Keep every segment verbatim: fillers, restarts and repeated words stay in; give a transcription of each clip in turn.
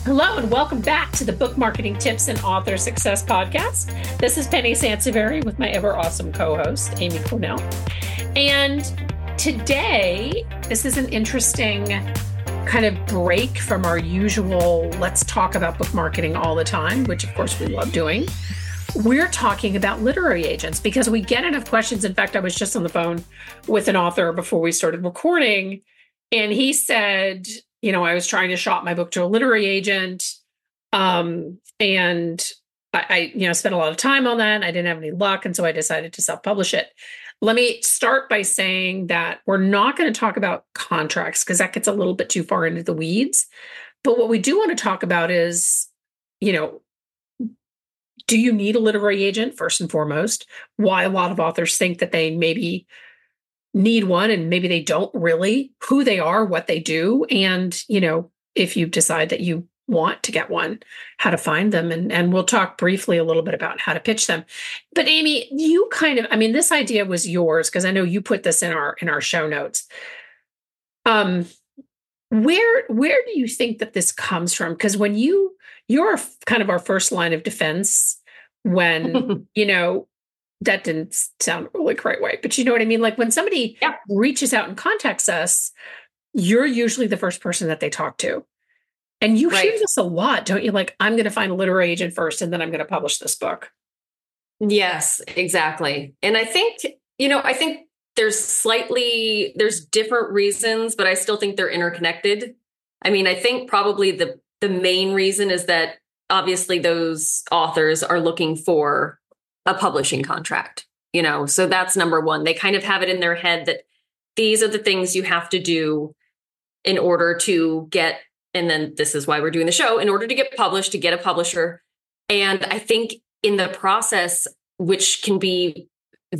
Hello and welcome back to the Book Marketing Tips and Author Success Podcast. This is Penny Sansevieri with my ever awesome co-host, Amy Cornell. And today, this is an interesting kind of break from our usual let's talk about book marketing all the time, which of course we love doing. We're talking about literary agents because we get enough questions. In fact, I was just on the phone with an author before we started recording, and he said, you know, I was trying to shop my book to a literary agent. Um, and I, I, you know, spent a lot of time on that. I didn't have any luck. And so I decided to self-publish it. Let me start by saying that we're not going to talk about contracts because that gets a little bit too far into the weeds. But what we do want to talk about is, you know, do you need a literary agent first and foremost? Why a lot of authors think that they maybe need one and maybe they don't really, who they are, what they do. And, you know, if you decide that you want to get one, how to find them. And, and we'll talk briefly a little bit about how to pitch them. But Amy, you kind of, I mean, this idea was yours because I know you put this in our, in our show notes. Um, where, where do you think that this comes from? Because when you, you're kind of our first line of defense when, you know, that didn't sound really quite right, but you know what I mean? Like when somebody yeah. reaches out and contacts us, you're usually the first person that they talk to. And you right. hear this a lot, don't you? Like, I'm going to find a literary agent first, and then I'm going to publish this book. Yes, exactly. And I think, you know, I think there's slightly, there's different reasons, but I still think they're interconnected. I mean, I think probably the, the main reason is that obviously those authors are looking for a publishing contract, you know, so that's number one. They kind of have it in their head that these are the things you have to do in order to get, and then this is why we're doing the show, in order to get published, to get a publisher. And I think in the process, which can be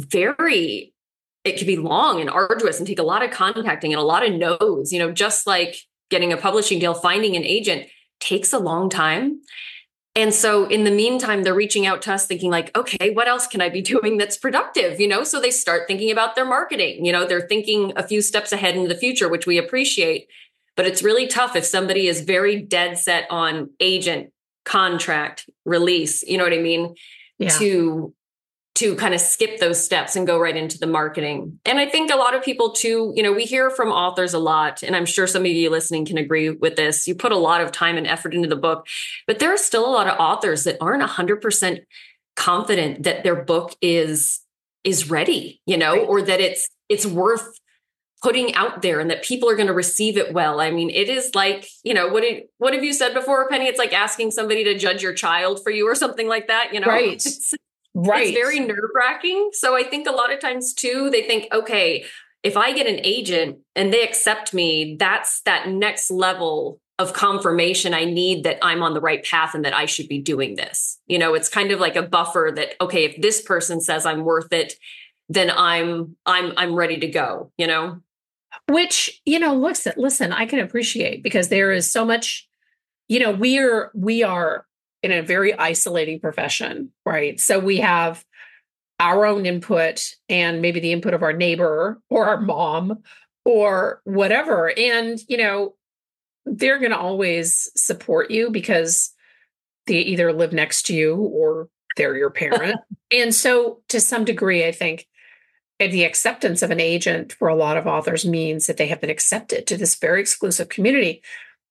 very, it can be long and arduous and take a lot of contacting and a lot of no's, you know, just like getting a publishing deal, finding an agent takes a long time. And so in the meantime, they're reaching out to us thinking like, okay, what else can I be doing that's productive? You know, so they start thinking about their marketing, you know, they're thinking a few steps ahead into the future, which we appreciate, but it's really tough if somebody is very dead set on agent, contract, release, you know what I mean? Yeah. To, to kind of skip those steps and go right into the marketing. And I think a lot of people too, you know, we hear from authors a lot, and I'm sure some of you listening can agree with this. You put a lot of time and effort into the book, but there are still a lot of authors that aren't one hundred percent confident that their book is, is ready, you know, right. or that it's, it's worth putting out there and that people are going to receive it well. I mean, it is like, you know, what, did, what have you said before, Penny? It's like asking somebody to judge your child for you or something like that, you know? Right. It's, Right. It's very nerve wracking. So I think a lot of times too, they think, okay, if I get an agent and they accept me, that's that next level of confirmation I need that I'm on the right path and that I should be doing this. You know, it's kind of like a buffer that, okay, if this person says I'm worth it, then I'm, I'm, I'm ready to go, you know? Which, you know, listen, listen, I can appreciate because there is so much, you know, we're, we are, in a very isolating profession, right? So we have our own input and maybe the input of our neighbor or our mom or whatever. And, you know, they're going to always support you because they either live next to you or they're your parent. And so to some degree, I think the acceptance of an agent for a lot of authors means that they have been accepted to this very exclusive community.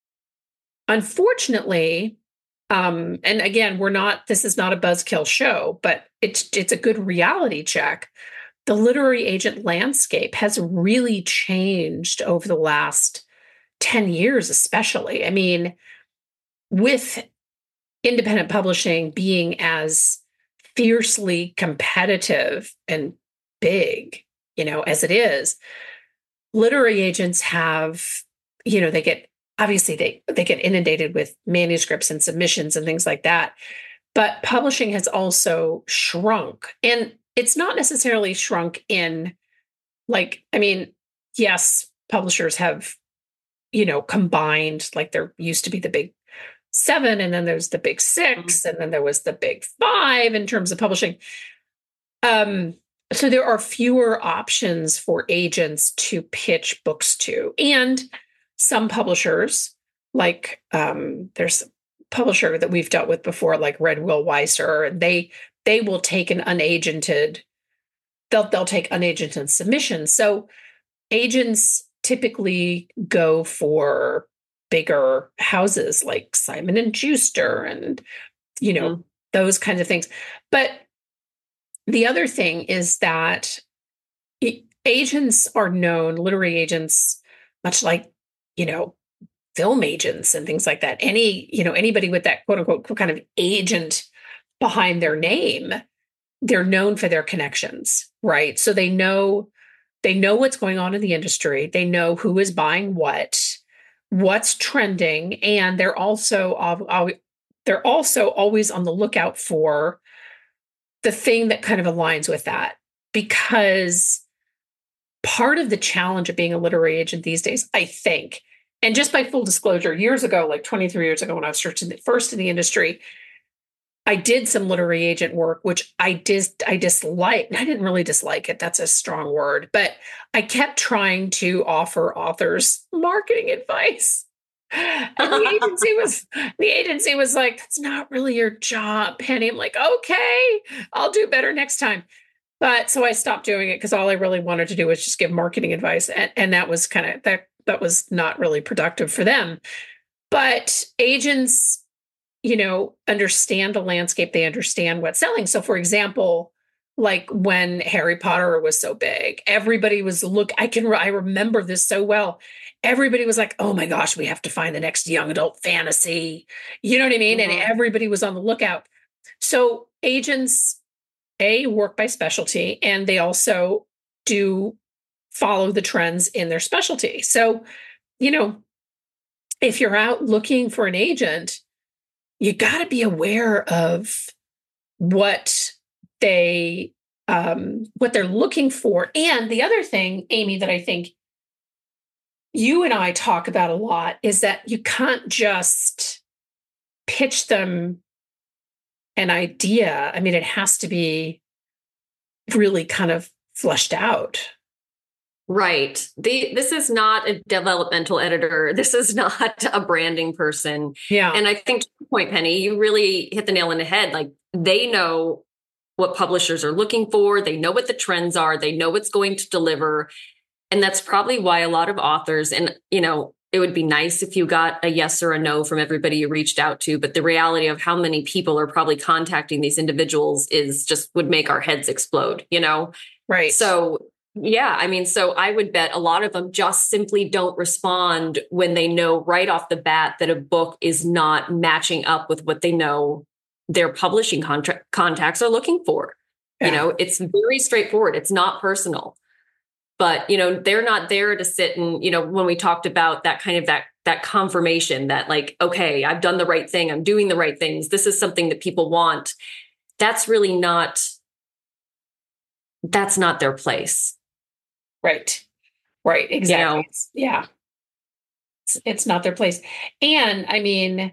Unfortunately, Um, and again, we're not, this is not a buzzkill show, but it's, it's a good reality check. The literary agent landscape has really changed over the last ten years, especially. I mean, with independent publishing being as fiercely competitive and big, you know, as it is, literary agents have, you know, they get Obviously, they, they get inundated with manuscripts and submissions and things like that. But publishing has also shrunk. And it's not necessarily shrunk in, like, I mean, yes, publishers have, you know, combined, like there used to be the big seven, and then there's the big six, and then there was the big five in terms of publishing. Um, so there are fewer options for agents to pitch books to. And some publishers, like um, there's publisher that we've dealt with before, like Red Will Weiser, and they they will take an unagented, they'll they'll take unagented submissions. So agents typically go for bigger houses like Simon and Schuster and, you know, mm-hmm. those kinds of things. But the other thing is that it, agents are known, literary agents, much like, you know, film agents and things like that. Any, you know, anybody with that quote unquote kind of agent behind their name, they're known for their connections, right? So they know, they know what's going on in the industry. They know who is buying what, what's trending, and they're also they're also always on the lookout for the thing that kind of aligns with that. Because part of the challenge of being a literary agent these days, I think, and just by full disclosure, years ago, like twenty-three years ago, when I was first in the industry, I did some literary agent work, which I dis I disliked. I didn't really dislike it. That's a strong word, but I kept trying to offer authors marketing advice. And the agency was the agency was like, "That's not really your job, Penny." I'm like, "Okay, I'll do better next time." But so I stopped doing it because all I really wanted to do was just give marketing advice, and, and that was kind of that that was not really productive for them. But agents, you know, understand the landscape. They understand what's selling. So, for example, like when Harry Potter was so big, everybody was look. I can I remember this so well. Everybody was like, "Oh my gosh, we have to find the next young adult fantasy." You know what I mean? Mm-hmm. And everybody was on the lookout. So agents, A, work by specialty, and they also do follow the trends in their specialty. So, you know, if you're out looking for an agent, you got to be aware of what they um, what they're looking for. And the other thing, Amy, that I think you and I talk about a lot is that you can't just pitch them an idea. I mean, it has to be really kind of fleshed out. Right. The, this is not a developmental editor. This is not a branding person. Yeah. And I think to your point, Penny, you really hit the nail on the head. Like, they know what publishers are looking for. They know what the trends are. They know what's going to deliver. And that's probably why a lot of authors, and, you know, it would be nice if you got a yes or a no from everybody you reached out to. But the reality of how many people are probably contacting these individuals is just would make our heads explode, you know? Right. So yeah, I mean, so I would bet a lot of them just simply don't respond when they know right off the bat that a book is not matching up with what they know their publishing contract contacts are looking for. Yeah. You know, it's very straightforward. It's not personal. But, you know, they're not there to sit and, you know, when we talked about that kind of that that confirmation that like, okay, I've done the right thing. I'm doing the right things. This is something that people want. That's really not, that's not their place. Right. Right. Exactly. You know? Yeah. It's, it's not their place. And I mean,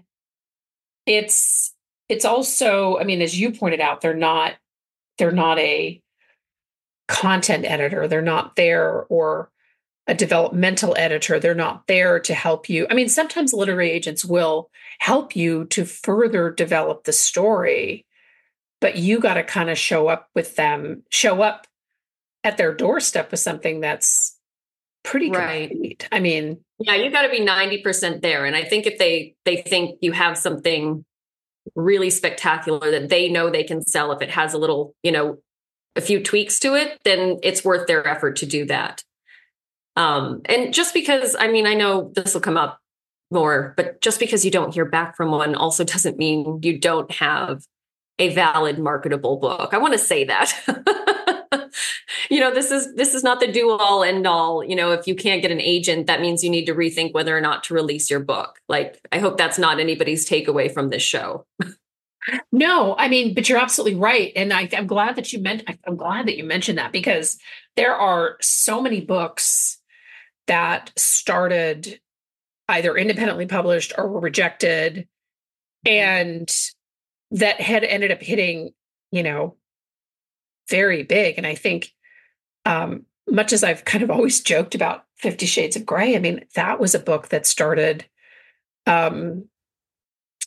it's, it's also, I mean, as you pointed out, they're not, they're not a content editor. They're not there, or a developmental editor. They're not there to help you. I mean, sometimes literary agents will help you to further develop the story, but you got to kind of show up with them, show up at their doorstep with something that's pretty right. complete. I mean, yeah, you got to be ninety percent there. And I think if they, they think you have something really spectacular that they know they can sell, if it has a little, you know, a few tweaks to it, then it's worth their effort to do that. Um, and just because, I mean, I know this will come up more, but just because you don't hear back from one also doesn't mean you don't have a valid marketable book. I want to say that. You know, this is this is not the do all end all. You know, if you can't get an agent, that means you need to rethink whether or not to release your book. Like, I hope that's not anybody's takeaway from this show. No, I mean, but you're absolutely right. And I, I'm glad that you meant, I'm glad that you mentioned that, because there are so many books that started either independently published or were rejected, and that had ended up hitting, you know, very big. And I think, um, much as I've kind of always joked about Fifty Shades of Grey, I mean, that was a book that started, um,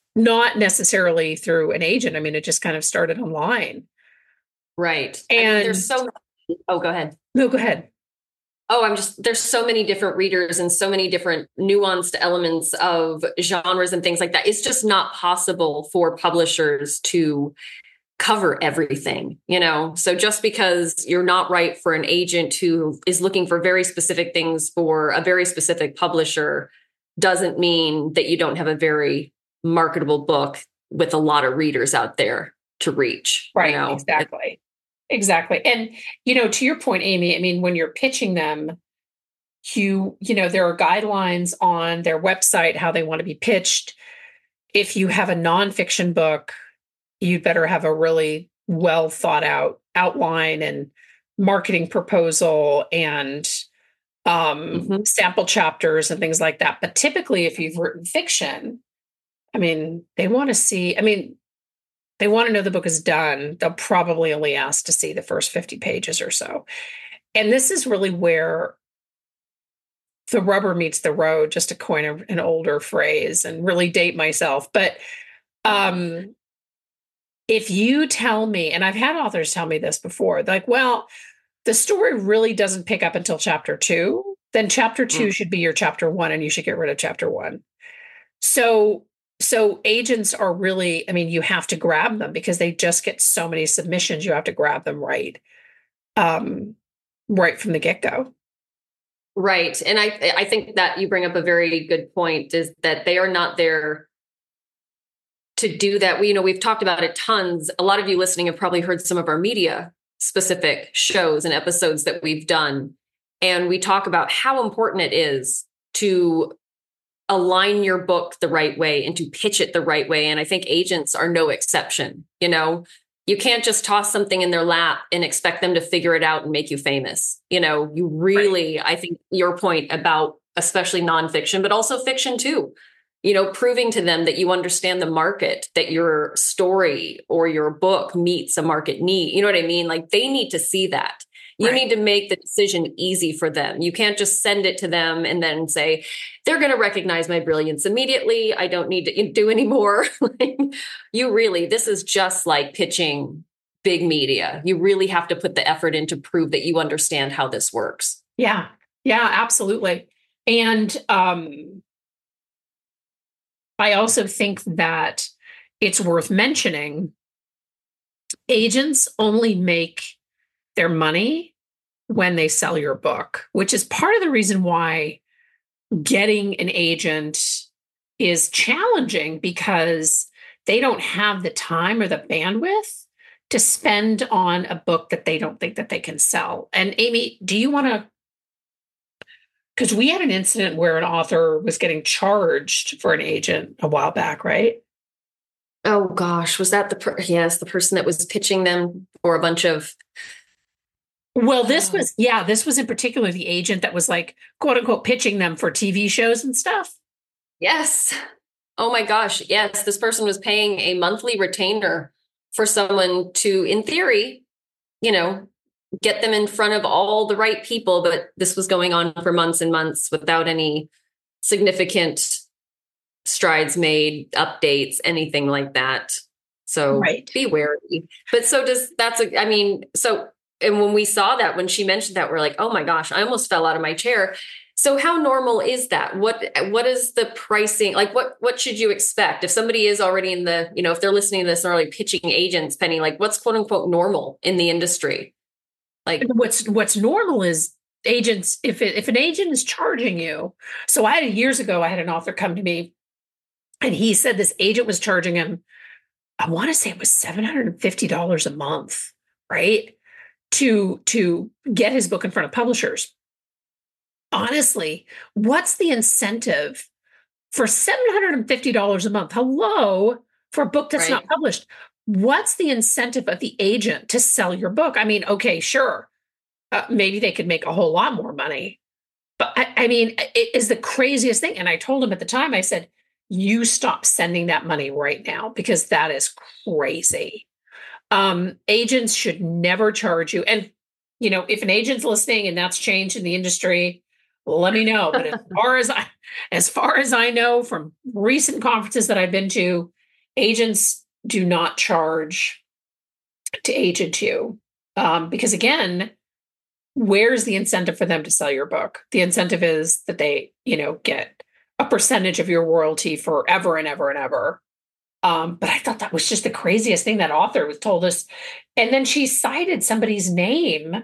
not necessarily through an agent. I mean, it just kind of started online. Right. And I mean, there's so many, oh, go ahead. No, go ahead. Oh, I'm just, there's so many different readers and so many different nuanced elements of genres and things like that. It's just not possible for publishers to cover everything, you know? So just because you're not right for an agent who is looking for very specific things for a very specific publisher doesn't mean that you don't have a very marketable book with a lot of readers out there to reach. Right. You know? Exactly. Exactly. And, you know, to your point, Amy, I mean, when you're pitching them, you, you know, there are guidelines on their website, how they want to be pitched. If you have a nonfiction book, you'd better have a really well thought out outline and marketing proposal and um, mm-hmm. sample chapters and things like that. But typically, if you've written fiction, I mean, they want to see, I mean, they want to know the book is done. They'll probably only ask to see the first fifty pages or so. And this is really where the rubber meets the road, just to coin a, an older phrase and really date myself. But um, if you tell me, and I've had authors tell me this before, like, well, the story really doesn't pick up until chapter two, then chapter two mm. should be your chapter one, and you should get rid of chapter one. So So agents are really, I mean, you have to grab them because they just get so many submissions. You have to grab them right, um, right from the get-go. Right. And I, I think that you bring up a very good point, is that they are not there to do that. We, you know, we've talked about it tons. A lot of you listening have probably heard some of our media specific shows and episodes that we've done. And we talk about how important it is to align your book the right way and to pitch it the right way. And I think agents are no exception. You know, you can't just toss something in their lap and expect them to figure it out and make you famous. You know, you really, right. I think your point about especially nonfiction, but also fiction too, you know, proving to them that you understand the market, that your story or your book meets a market need. You know what I mean? Like, they need to see that. You right. need to make the decision easy for them. You can't just send it to them and then say, they're going to recognize my brilliance immediately. I don't need to do any more. You really, this is just like pitching big media. You really have to put the effort in to prove that you understand how this works. Yeah. Yeah, absolutely. And um, I also think that it's worth mentioning, agents only make their money when they sell your book, which is part of the reason why getting an agent is challenging, because they don't have the time or the bandwidth to spend on a book that they don't think that they can sell. And Amy, do you want to, because we had an incident where an author was getting charged for an agent a while back, right? Oh gosh, was that the, per- yes, the person that was pitching them for a bunch of Well, this was, yeah, this was in particular the agent that was like, quote unquote, pitching them for T V shows and stuff. Yes. Oh my gosh. Yes. This person was paying a monthly retainer for someone to, in theory, you know, get them in front of all the right people. But this was going on for months and months without any significant strides made, updates, anything like that. So right. be wary. But so does, that's, a, I mean, so And when we saw that, when she mentioned that, we're like, oh my gosh, I almost fell out of my chair. So how normal is that? What what is the pricing? Like, what what should you expect if somebody is already in the, you know, if they're listening to this and are like pitching agents, Penny, like what's quote unquote normal in the industry? Like what's what's normal is agents, if it, if an agent is charging you. So I had years ago, I had an author come to me and he said this agent was charging him, I want to say it was seven hundred fifty dollars a month, right? to to get his book in front of publishers. Honestly, what's the incentive for seven hundred fifty dollars a month? Hello, for a book that's right. not published. What's the incentive of the agent to sell your book? I mean, okay, sure. Uh, maybe they could make a whole lot more money. But I, I mean, it is the craziest thing. And I told him at the time, I said, you stop sending that money right now, because that is crazy. Um, agents should never charge you. And, you know, if an agent's listening and that's changed in the industry, let me know. But as far as I, as far as I know from recent conferences that I've been to, agents do not charge to agent you. Um, because again, where's the incentive for them to sell your book? The incentive is that they, you know, get a percentage of your royalty forever and ever and ever. Um, but I thought that was just the craziest thing that author was told us. And then she cited somebody's name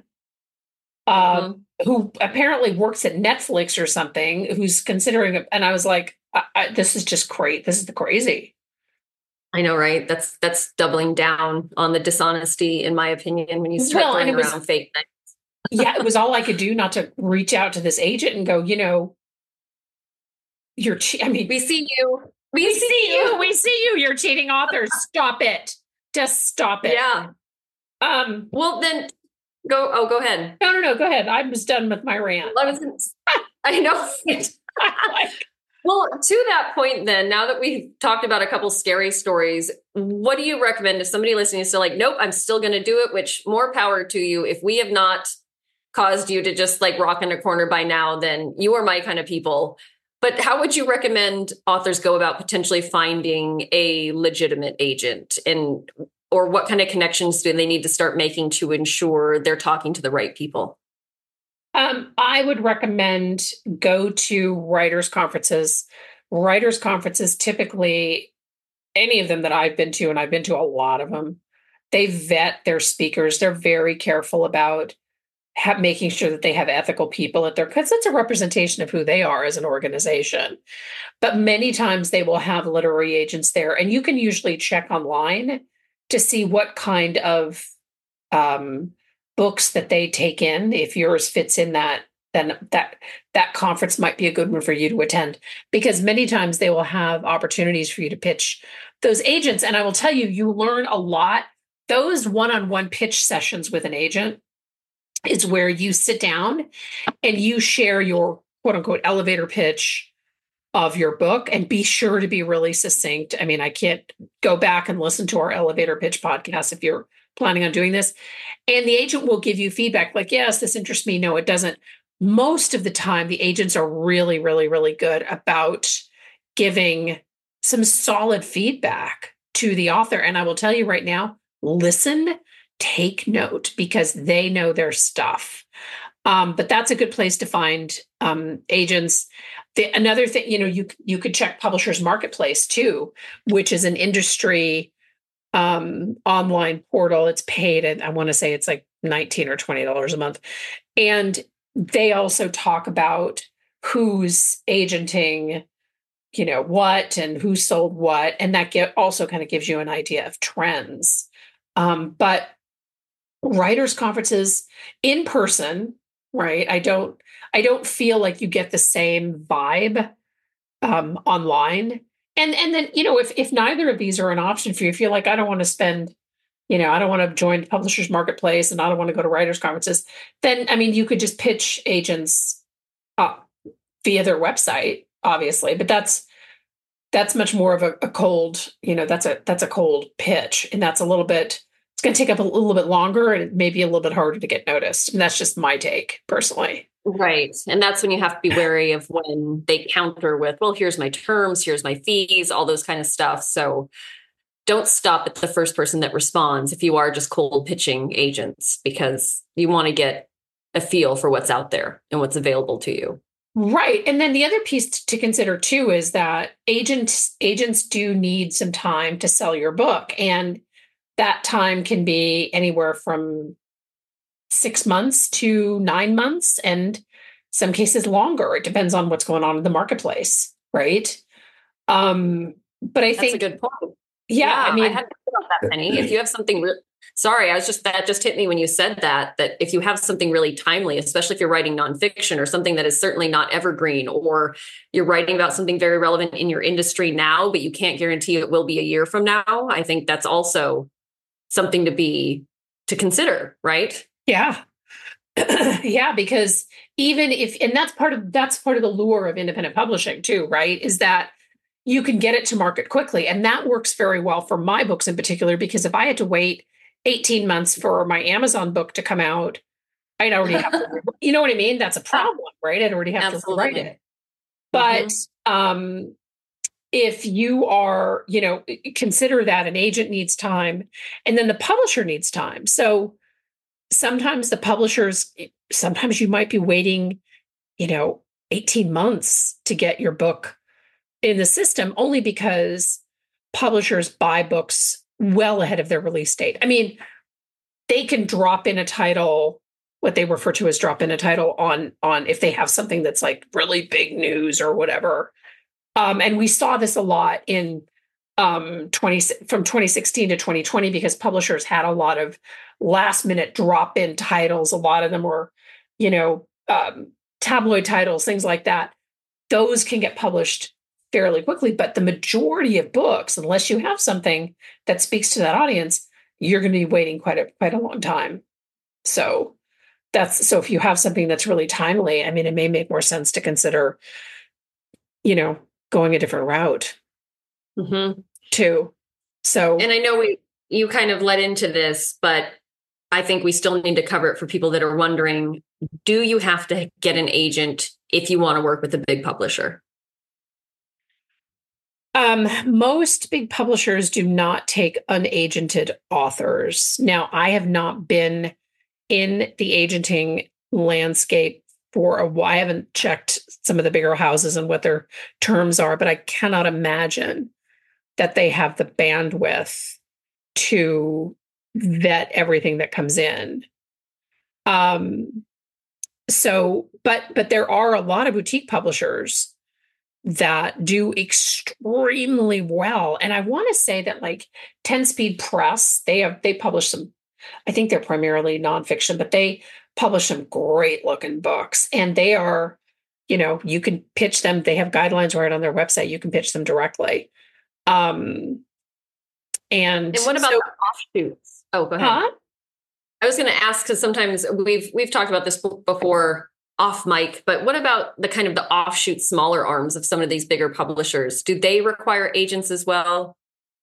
uh, mm-hmm. who apparently works at Netflix or something, who's considering it. And I was like, I, I, this is just great. This is the crazy. I know, right? That's that's doubling down on the dishonesty, in my opinion, when you start well, throwing around was, fake names. Yeah, it was all I could do not to reach out to this agent and go, you know, you're, che- I mean, we see you. We, we see, see you. you. We see you. You're cheating authors. Stop it. Just stop it. Yeah. Um. Well, then go. Oh, go ahead. No, no, no. Go ahead. I was done with my rant. I, was, I know. like, well, to that point, then, now that we've talked about a couple scary stories, what do you recommend if somebody listening is still like, nope, I'm still going to do it, which more power to you. If we have not caused you to just like rock in a corner by now, then you are my kind of people. But how would you recommend authors go about potentially finding a legitimate agent, and or what kind of connections do they need to start making to ensure they're talking to the right people? Um, I would recommend go to writers' conferences. Writers' conferences, typically, any of them that I've been to, and I've been to a lot of them, they vet their speakers. They're very careful about have, making sure that they have ethical people at their, because it's a representation of who they are as an organization. But many times they will have literary agents there, and you can usually check online to see what kind of um, books that they take in. If yours fits in that, then that that conference might be a good one for you to attend, because many times they will have opportunities for you to pitch those agents. And I will tell you, you learn a lot. Those one-on-one pitch sessions with an agent is where you sit down and you share your quote unquote elevator pitch of your book, and be sure to be really succinct. I mean, I can't go back and listen to our elevator pitch podcast if you're planning on doing this. And the agent will give you feedback like, yes, this interests me. No, it doesn't. Most of the time, the agents are really, really, really good about giving some solid feedback to the author. And I will tell you right now, listen, take note, because they know their stuff. Um, but that's a good place to find um, agents. The, another thing, you know, you you could check Publishers Marketplace too, which is an industry um, online portal. It's paid, and I want to say it's like nineteen or twenty dollars a month. And they also talk about who's agenting, you know, what and who sold what, and that get, also kind of gives you an idea of trends. Um, but writers' conferences in person, right? I don't, I don't feel like you get the same vibe um, online. And and then, you know, if if neither of these are an option for you, if you're like, I don't want to spend, you know, I don't want to join Publishers Marketplace and I don't want to go to writers' conferences, then, I mean, you could just pitch agents uh, via their website, obviously. But that's that's much more of a, a cold, you know, that's a that's a cold pitch, and that's a little bit. It's going to take up a little bit longer, and it may be a little bit harder to get noticed. And that's just my take personally. Right. And that's when you have to be wary of when they counter with, well, here's my terms, here's my fees, all those kind of stuff. So don't stop at the first person that responds if you are just cold pitching agents, because you want to get a feel for what's out there and what's available to you. Right. And then the other piece to consider too is that agents agents do need some time to sell your book. And that time can be anywhere from six months to nine months, and some cases longer. It depends on what's going on in the marketplace, right? Um, but I That's think a good point. Yeah, yeah I mean, I hadn't thought about that, Penny. If you have something, re- sorry, I was just that just hit me when you said that. That if you have something really timely, especially if you're writing nonfiction or something that is certainly not evergreen, or you're writing about something very relevant in your industry now, but you can't guarantee it will be a year from now, I think that's also something to be to consider, right? Yeah. Yeah, because even if, and that's part of, that's part of the lure of independent publishing too, right? Is that you can get it to market quickly. And that works very well for my books in particular, because if I had to wait eighteen months for my Amazon book to come out, I'd already have to, you know what I mean? That's a problem, right? I'd already have Absolutely. to write it. But, mm-hmm. um, if you are, you know, consider that an agent needs time and then the publisher needs time. So sometimes the publishers, sometimes you might be waiting, you know, eighteen months to get your book in the system only because publishers buy books well ahead of their release date. I mean, they can drop in a title, what they refer to as drop in a title on, on if they have something that's like really big news or whatever. Um, and we saw this a lot in um, twenty from twenty sixteen to twenty twenty because publishers had a lot of last minute drop in titles. A lot of them were, you know, um, tabloid titles, things like that. Those can get published fairly quickly, but the majority of books, unless you have something that speaks to that audience, you're going to be waiting quite a quite a long time. So that's so if you have something that's really timely, I mean, it may make more sense to consider, you know, going a different route mm-hmm. too. So, and I know we you kind of led into this, but I think we still need to cover it for people that are wondering: do you have to get an agent if you want to work with a big publisher? Um, most big publishers do not take unagented authors. Now, I have not been in the agenting landscape for a while. I haven't checked some of the bigger houses and what their terms are, but I cannot imagine that they have the bandwidth to vet everything that comes in. Um, so, but but there are a lot of boutique publishers that do extremely well. And I want to say that like ten Speed Press, they have they publish some, I think they're primarily nonfiction, but they publish some great looking books. And they are, you know, you can pitch them. They have guidelines right on their website. You can pitch them directly. Um, and, and what about so, the offshoots? Oh, go ahead. Huh? I was going to ask, because sometimes we've we've talked about this before off mic, but what about the kind of the offshoot smaller arms of some of these bigger publishers? Do they require agents as well?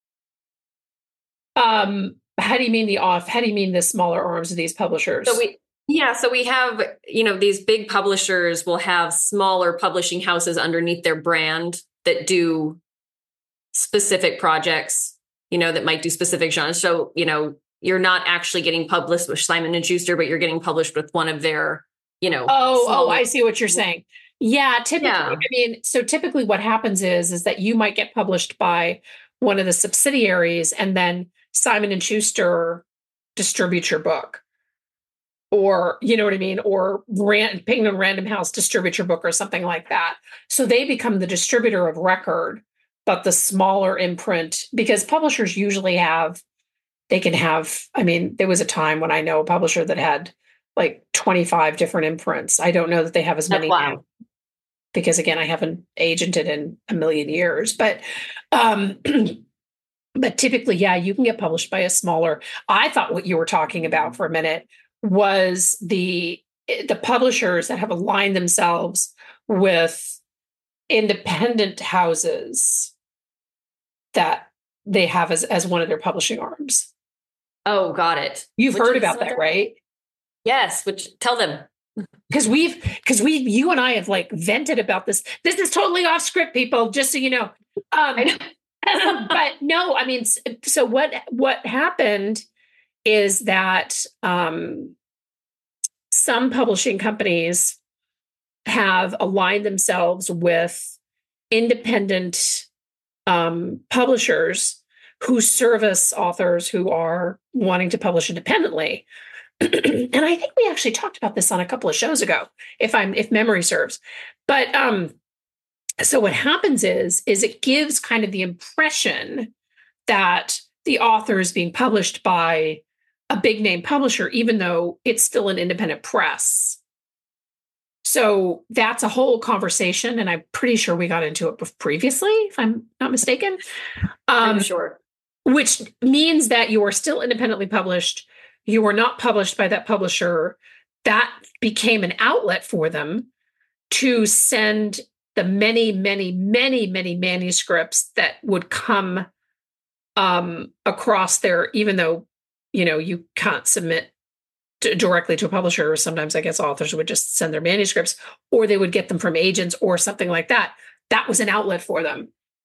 Um, how do you mean the off? How do you mean the smaller arms of these publishers? So we, yeah, so we have, you know, these big publishers will have smaller publishing houses underneath their brand that do specific projects, you know, that might do specific genres. So, you know, you're not actually getting published with Simon and Schuster, but you're getting published with one of their, you know. Oh, oh, I see what you're saying. Yeah, typically, yeah. I mean, so typically what happens is, is that you might get published by one of the subsidiaries and then Simon and Schuster distributes your book. Or, you know what I mean? Or Rand, Penguin Random House distributes your book or something like that. So they become the distributor of record, but the smaller imprint, because publishers usually have, they can have, I mean, there was a time when I know a publisher that had like twenty-five different imprints. I don't know that they have as many wow. now, because again, I haven't agented in a million years, but, um, but typically, yeah, you can get published by a smaller. I thought what you were talking about for a minute was the, the publishers that have aligned themselves with independent houses that they have as, as one of their publishing arms. Oh, got it. You've Which heard about that, that, right? Yes, which tell them. Because we've, because we, you and I have like vented about this. This is totally off script, people, just so you know. Um, I know. But no, I mean, so what, what happened is that um, some publishing companies have aligned themselves with independent um, publishers who service authors who are wanting to publish independently. And I think we actually talked about this on a couple of shows ago, if I'm if memory serves. But um, so what happens is, is it gives kind of the impression that the author is being published by a big name publisher, even though it's still an independent press. So that's a whole conversation, and I'm pretty sure we got into it previously, if I'm not mistaken. Um, I'm sure. Which means that you are still independently published. You were not published by that publisher. That became an outlet for them to send the many, many, many, many manuscripts that would come um, across there, even though, you know, you can't submit to, directly to a publisher. Sometimes I guess authors would just send their manuscripts, or they would get them from agents or something like that. That was an outlet for them.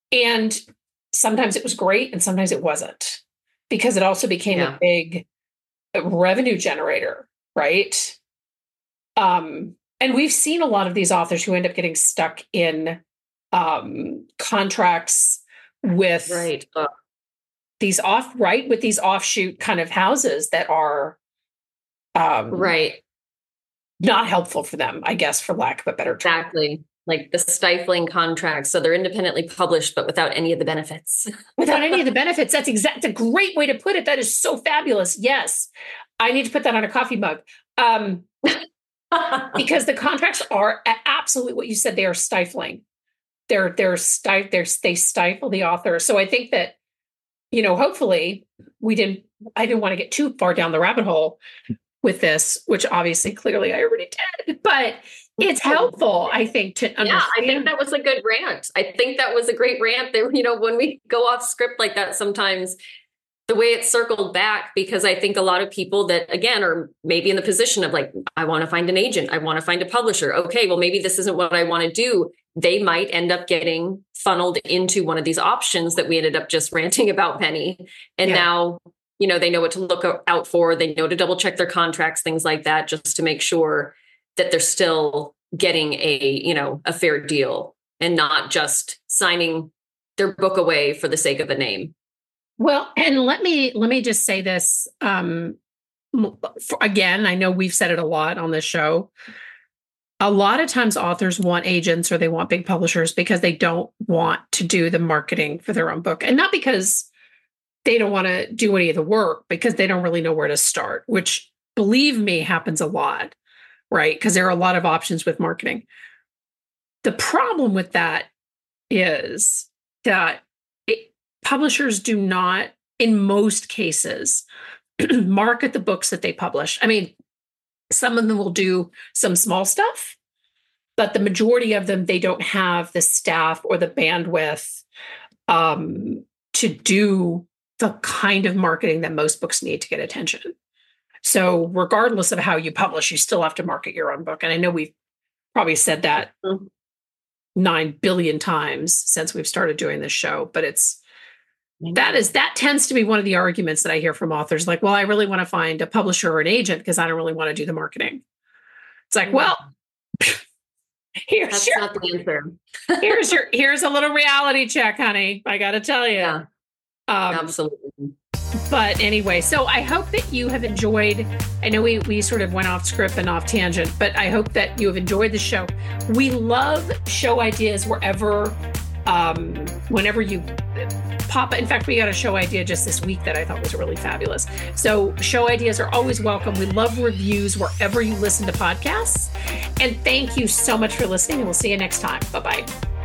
And sometimes it was great and sometimes it wasn't, because it also became yeah. a big revenue generator, right? Um, and we've seen a lot of these authors who end up getting stuck in um, contracts with right. Uh, these off, right, with these offshoot kind of houses that are um, right. not helpful for them, I guess, for lack of a better term. Exactly. Like the stifling contracts. So they're independently published, but without any of the benefits. Without any of the benefits. That's exact. That's a great way to put it. That is so fabulous. Yes. I need to put that on a coffee mug. Um, because the contracts are absolutely what you said. They are stifling. They're, they're stif- they're, they stifle the author. So I think that, you know, hopefully we didn't, I didn't want to get too far down the rabbit hole with this, which obviously clearly I already did, but it's helpful, I think, to understand. Yeah, I think that was a good rant. I think that was a great rant. That, you know, when we go off script like that, sometimes the way it's circled back, because I think a lot of people that, again, are maybe in the position of like, I want to find an agent. I want to find a publisher. Okay, well, maybe this isn't what I want to do. They might end up getting funneled into one of these options that we ended up just ranting about, Penny. And yeah. now, you know, they know what to look out for. They know to double check their contracts, things like that, just to make sure that they're still getting a, you know, a fair deal and not just signing their book away for the sake of a name. Well, and let me, let me just say this, um, for, again, I know we've said it a lot on this show. A lot of times authors want agents or they want big publishers because they don't want to do the marketing for their own book. And not because they don't want to do any of the work, because they don't really know where to start, which, believe me, happens a lot. Right? Because there are a lot of options with marketing. The problem with that is that it, publishers do not, in most cases, market the books that they publish. I mean, some of them will do some small stuff, but the majority of them, they don't have the staff or the bandwidth um, to do the kind of marketing that most books need to get attention. So regardless of how you publish, you still have to market your own book. And I know we've probably said that mm-hmm. nine billion times since we've started doing this show, but it's, mm-hmm. that is, that tends to be one of the arguments that I hear from authors. Like, well, I really want to find a publisher or an agent because I don't really want to do the marketing. It's like, mm-hmm. well, here's That's your, not the answer. here's your, here's a little reality check, honey. I got to tell you. Yeah, um, absolutely. But anyway, so I hope that you have enjoyed, I know we, we sort of went off script and off tangent, but I hope that you have enjoyed the show. We love show ideas wherever, um, whenever you pop. In fact, we got a show idea just this week that I thought was really fabulous. So show ideas are always welcome. We love reviews wherever you listen to podcasts. And thank you so much for listening, and we'll see you next time. Bye-bye.